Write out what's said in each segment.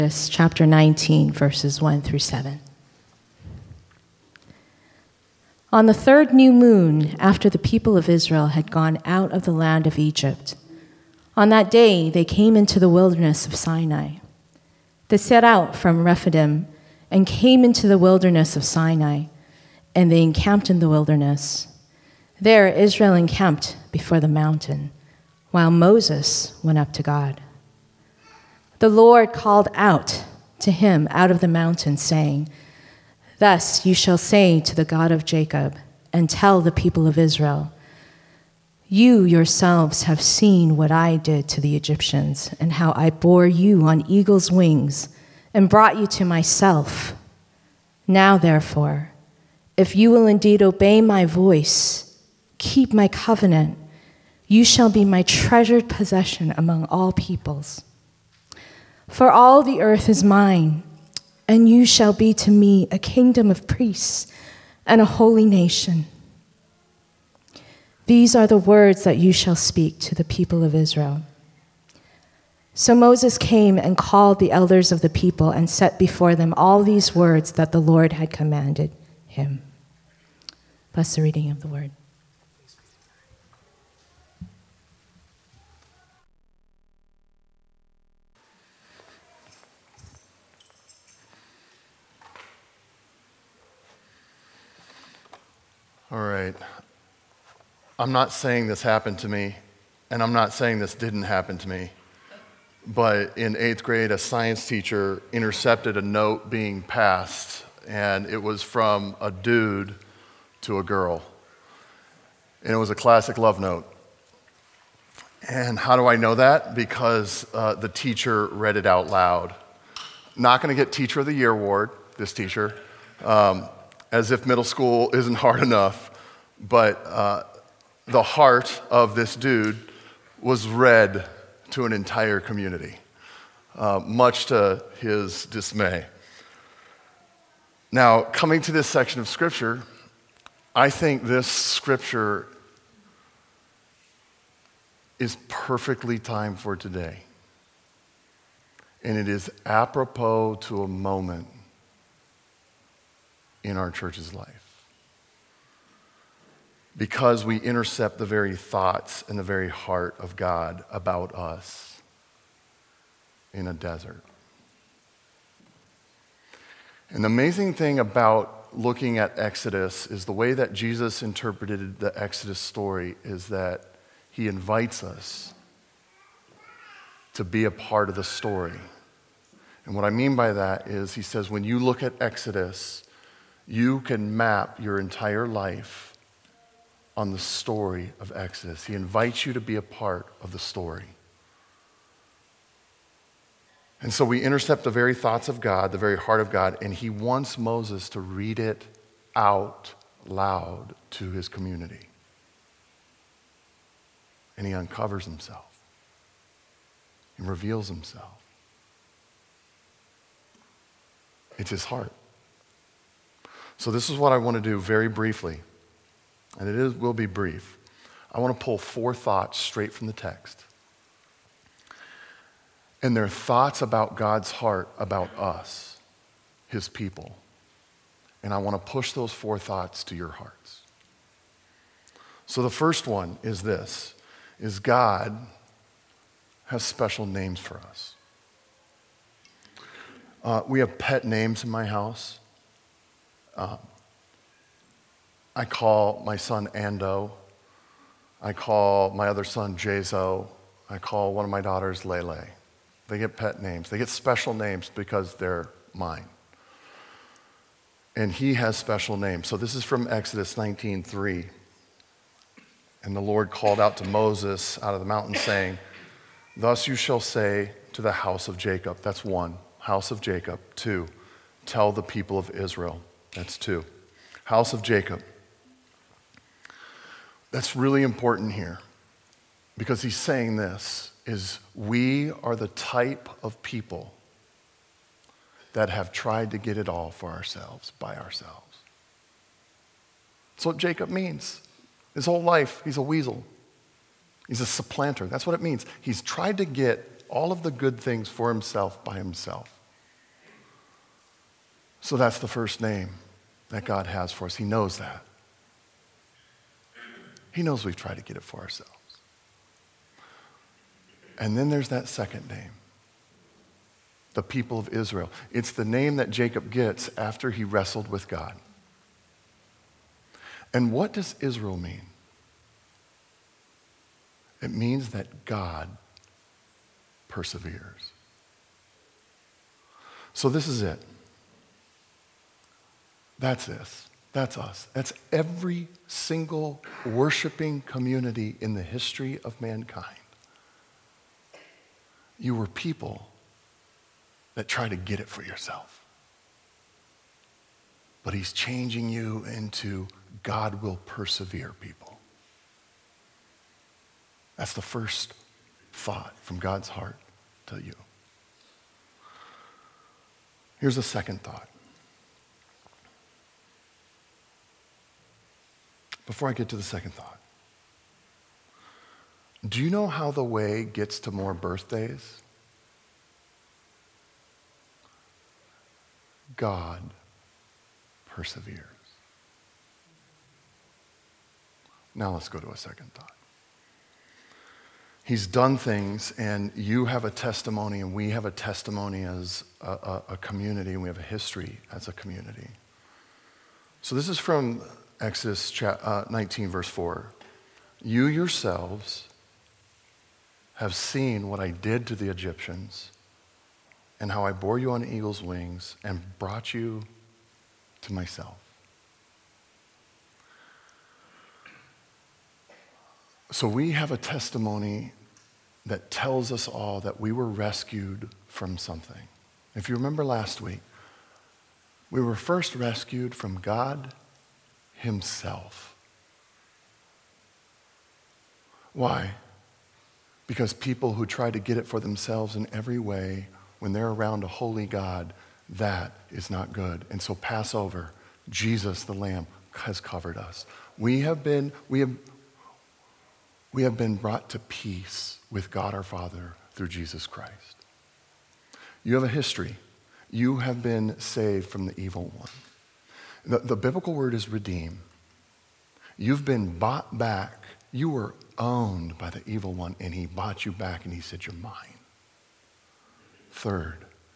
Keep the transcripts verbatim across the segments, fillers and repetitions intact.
Chapter nineteen, verses one through seven. On the third new moon, after the people of Israel had gone out of the land of Egypt, on that day they came into the wilderness of Sinai. They set out from Rephidim and came into the wilderness of Sinai, and they encamped in the wilderness. There Israel encamped before the mountain, while Moses went up to God. The Lord called out to him out of the mountain, saying, "Thus you shall say to the God of Jacob, and tell the people of Israel, you yourselves have seen what I did to the Egyptians, and how I bore you on eagle's wings and brought you to myself. Now, therefore, if you will indeed obey my voice, keep my covenant, you shall be my treasured possession among all peoples. For all the earth is mine, and you shall be to me a kingdom of priests and a holy nation. These are the words that you shall speak to the people of Israel." So Moses came and called the elders of the people and set before them all these words that the Lord had commanded him. Bless the reading of the word. All right. I'm not saying this happened to me, and I'm not saying this didn't happen to me, but in eighth grade, a science teacher intercepted a note being passed, and it was from a dude to a girl. And it was a classic love note. And how do I know that? Because uh, the teacher read it out loud. Not going to get Teacher of the Year award, this teacher. Um, as if middle school isn't hard enough, but uh, the heart of this dude was read to an entire community, uh, much to his dismay. Now, coming to this section of Scripture, I think this Scripture is perfectly timed for today, and it is apropos to a moment in our church's life, because we intercept the very thoughts and the very heart of God about us in a desert. And the amazing thing about looking at Exodus is the way that Jesus interpreted the Exodus story is that he invites us to be a part of the story. And what I mean by that is he says, when you look at Exodus, you can map your entire life on the story of Exodus. He invites you to be a part of the story. And so we intercept the very thoughts of God, the very heart of God, and he wants Moses to read it out loud to his community. And he uncovers himself. He reveals himself. It's his heart. So this is what I want to do very briefly, and it is, will be brief. I want to pull four thoughts straight from the text. And they're thoughts about God's heart about us, his people. And I want to push those four thoughts to your hearts. So the first one is this, is God has special names for us. Uh, we have pet names in my house. Uh, I call my son Ando. I call my other son Jazo. I call one of my daughters Lele. They get pet names. They get special names because they're mine. And he has special names. So this is from Exodus nineteen three. And the Lord called out to Moses out of the mountain saying, "Thus you shall say to the house of Jacob." That's one. House of Jacob. Two. Tell the people of Israel. That's two. House of Jacob. That's really important here because he's saying this, is we are the type of people that have tried to get it all for ourselves, by ourselves. That's what Jacob means. His whole life, he's a weasel. He's a supplanter. That's what it means. He's tried to get all of the good things for himself by himself. So that's the first name that God has for us. He knows that. He knows we've tried to get it for ourselves. And then there's that second name, the people of Israel. It's the name that Jacob gets after he wrestled with God. And what does Israel mean? It means that God perseveres. So this is it. That's this. That's us. That's every single worshiping community in the history of mankind. You were people that try to get it for yourself. But he's changing you into God will persevere people. That's the first thought from God's heart to you. Here's the second thought. Before I get to the second thought, do you know how the way gets to more birthdays? God perseveres. Now let's go to a second thought. He's done things, and you have a testimony, and we have a testimony as a, a, a community, and we have a history as a community. So this is from Exodus nineteen, verse four. You yourselves have seen what I did to the Egyptians and how I bore you on eagle's wings and brought you to myself. So we have a testimony that tells us all that we were rescued from something. If you remember last week, we were first rescued from God himself. Why? Because people who try to get it for themselves in every way, when they're around a holy God, that is not good. And so Passover, Jesus the Lamb, has covered us. We have been, we have, we have been brought to peace with God our Father through Jesus Christ. You have a history. You have been saved from the evil one. The, the biblical word is redeem. You've been bought back. You were owned by the evil one, and he bought you back, and he said, you're mine. Third,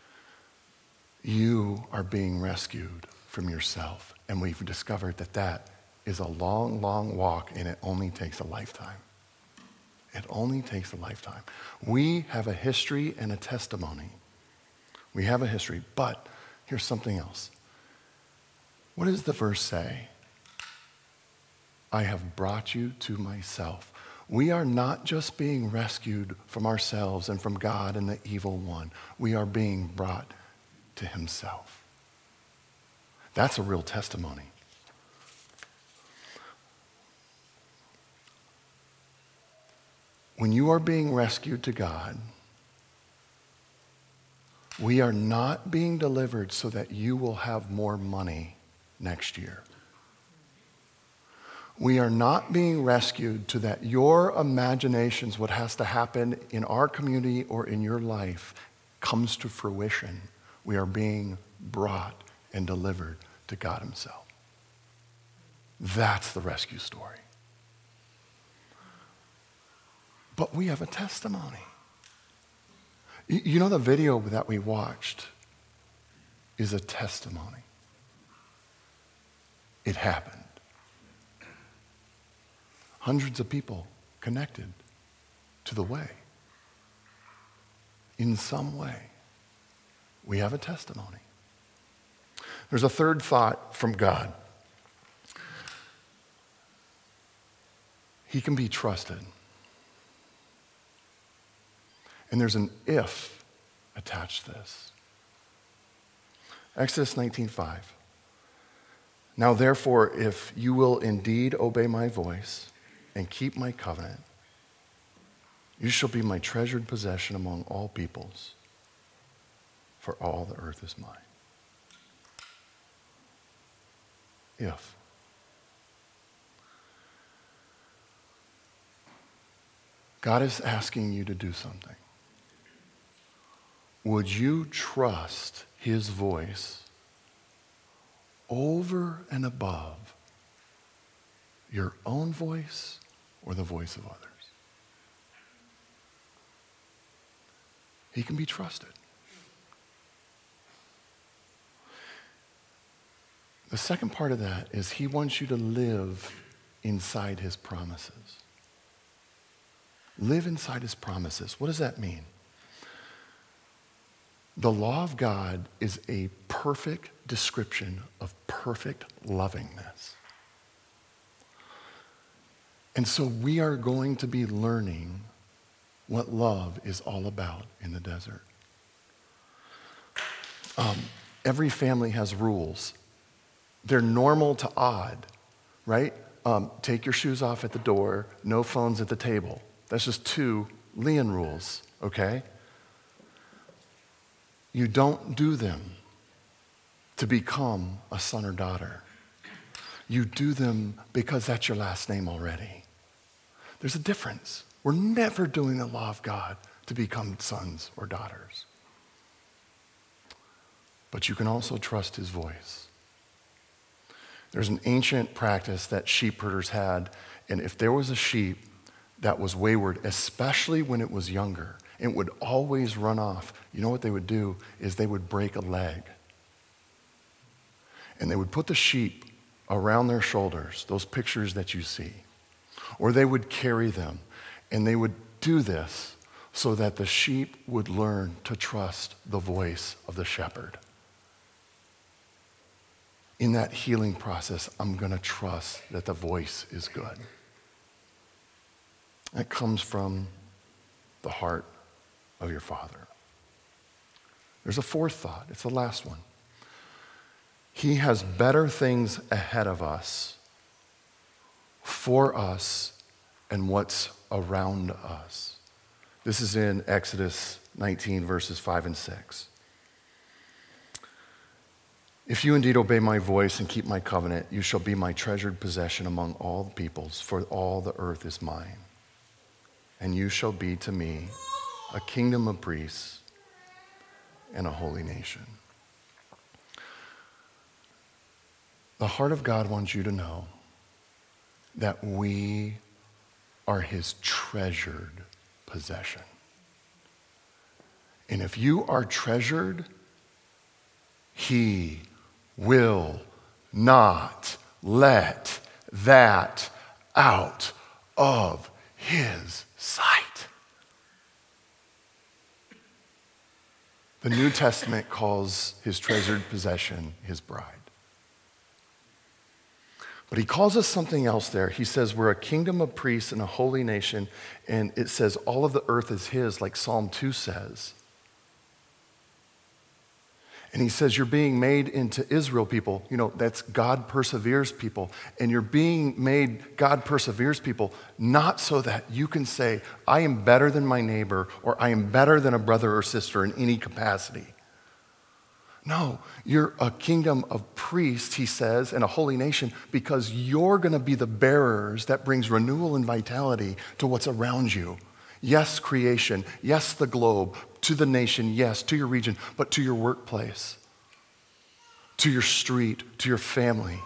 you are being rescued from yourself, and we've discovered that that is a long, long walk, and it only takes a lifetime. It only takes a lifetime. We have a history and a testimony. We have a history, but here's something else. What does the verse say? I have brought you to myself. We are not just being rescued from ourselves and from God and the evil one. We are being brought to himself. That's a real testimony. When you are being rescued to God, we are not being delivered so that you will have more money next year. We are not being rescued to that your imaginations, what has to happen in our community or in your life, comes to fruition. We are being brought and delivered to God himself. That's the rescue story. But we have a testimony. You know, the video that we watched is a testimony. It happened. Hundreds of people connected to the way. In some way, we have a testimony. There's a third thought from God. He can be trusted. And there's an if attached to this. Exodus nineteen five. Now therefore, if you will indeed obey my voice and keep my covenant, you shall be my treasured possession among all peoples, for all the earth is mine. If. God is asking you to do something. Would you trust his voice over and above your own voice or the voice of others. He can be trusted. The second part of that is he wants you to live inside his promises. Live inside his promises. What does that mean? The law of God is a perfect description of perfect lovingness. And so we are going to be learning what love is all about in the desert. Um, every family has rules. They're normal to odd, right? Um, take your shoes off at the door, no phones at the table. That's just two Leon rules, okay? You don't do them to become a son or daughter. You do them because that's your last name already. There's a difference. We're never doing the law of God to become sons or daughters. But you can also trust his voice. There's an ancient practice that sheep herders had, and if there was a sheep that was wayward, especially when it was younger, it would always run off. You know what they would do is they would break a leg. And they would put the sheep around their shoulders, those pictures that you see. Or they would carry them. And they would do this so that the sheep would learn to trust the voice of the shepherd. In that healing process, I'm going to trust that the voice is good. That comes from the heart of your Father. There's a fourth thought. It's the last one. He has better things ahead of us, for us, and what's around us. This is in Exodus nineteen, verses five and six. If you indeed obey my voice and keep my covenant, you shall be my treasured possession among all the peoples, for all the earth is mine. And you shall be to me a kingdom of priests and a holy nation. The heart of God wants you to know that we are his treasured possession. And if you are treasured, he will not let that out of his sight. The New Testament calls his treasured possession his bride. But he calls us something else there. He says we're a kingdom of priests and a holy nation, and it says all of the earth is his, like Psalm two says. And he says you're being made into Israel people. You know, that's God perseveres people. And you're being made God perseveres people, not so that you can say, I am better than my neighbor, or I am better than a brother or sister in any capacity. No, you're a kingdom of priests, he says, and a holy nation, because you're going to be the bearers that brings renewal and vitality to what's around you. Yes, creation. Yes, the globe. To the nation. Yes, to your region. But to your workplace. To your street. To your family.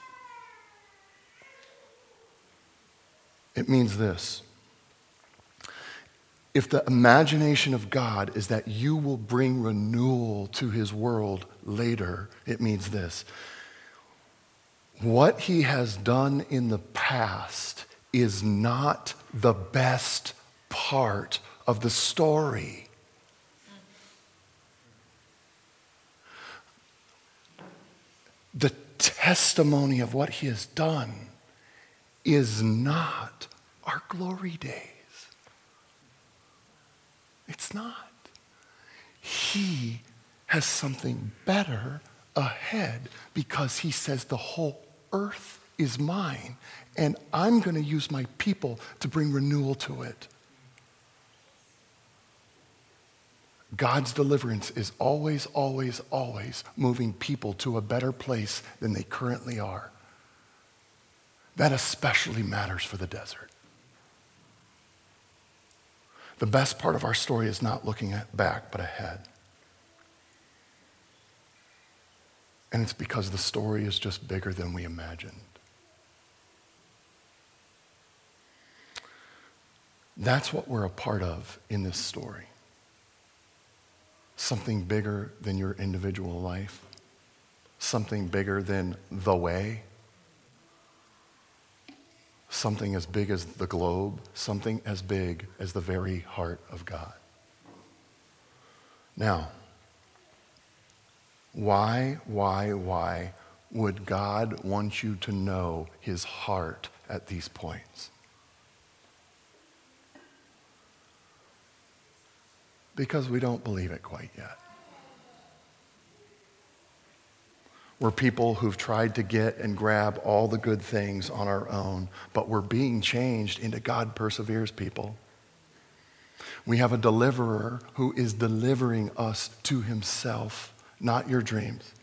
It means this. If the imagination of God is that you will bring renewal to his world later, it means this. What he has done in the past is not the best part of the story. The testimony of what he has done is not our glory days. It's not. He has something better ahead because he says the whole earth is mine and I'm going to use my people to bring renewal to it. God's deliverance is always, always, always moving people to a better place than they currently are. That especially matters for the desert. The best part of our story is not looking at back, but ahead. And it's because the story is just bigger than we imagined. That's what we're a part of in this story. Something bigger than your individual life. Something bigger than the way. Something as big as the globe. Something as big as the very heart of God. Now, why, why, why would God want you to know his heart at these points? Because we don't believe it quite yet. We're people who've tried to get and grab all the good things on our own, but we're being changed into God perseveres people. We have a deliverer who is delivering us to himself, not your dreams.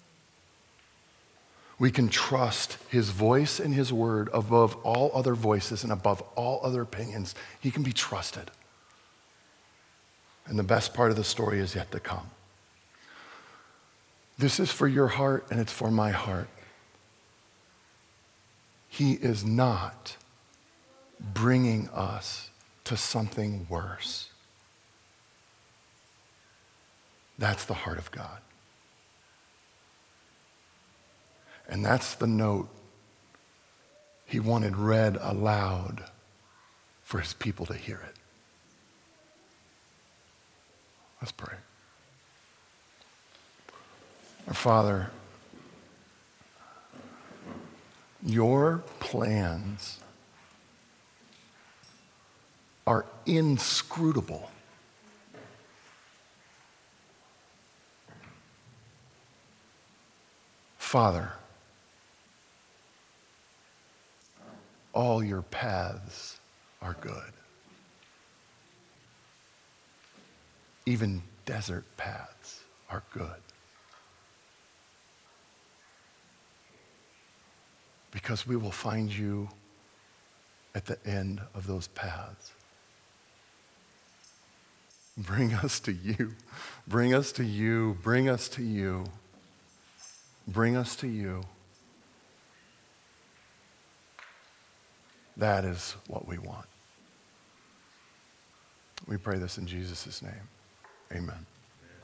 We can trust his voice and his word above all other voices and above all other opinions. He can be trusted. And the best part of the story is yet to come. This is for your heart and it's for my heart. He is not bringing us to something worse. That's the heart of God. And that's the note he wanted read aloud for his people to hear it. Let's pray. Our Father, your plans are inscrutable. Father, all your paths are good. Even desert paths are good. Because we will find you at the end of those paths. Bring us to you. Bring us to you. Bring us to you. Bring us to you. That is what we want. We pray this in Jesus' name. Amen.